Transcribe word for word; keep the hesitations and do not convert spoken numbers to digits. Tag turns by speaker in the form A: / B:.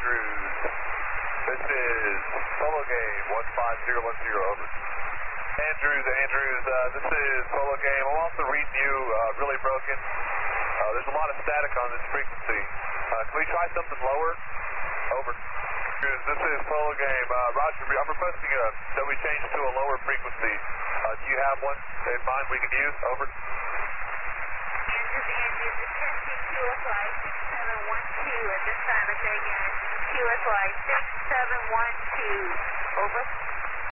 A: Andrews. This is Polo Game one five zero one zero, over. Andrews, Andrews, uh, this is Polo Game. I'm also reading you uh, really broken. Uh, there's a lot of static on this frequency. Uh, can we try something lower? Over. Andrews, this is Polo Game. Uh, Roger, I'm requesting uh, that we change to a lower frequency. Uh, do you have one in mind we can use? Over.
B: Andrews, Andrews, it's testing Q S Y six seven one two at this time. Again, Q S Y six seven one two. Over.